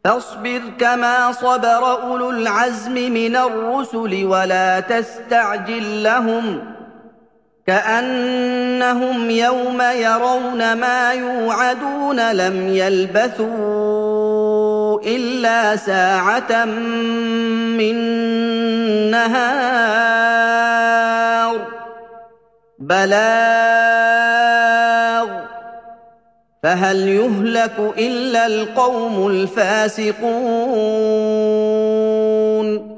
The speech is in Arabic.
فاصبر كما صبر أولو العزم من الرسل ولا تستعجل لهم كأنهم يوم يرون ما يوعدون لم يلبثوا إلا ساعة من نهار بلاغ فهل يهلك إلا القوم الفاسقون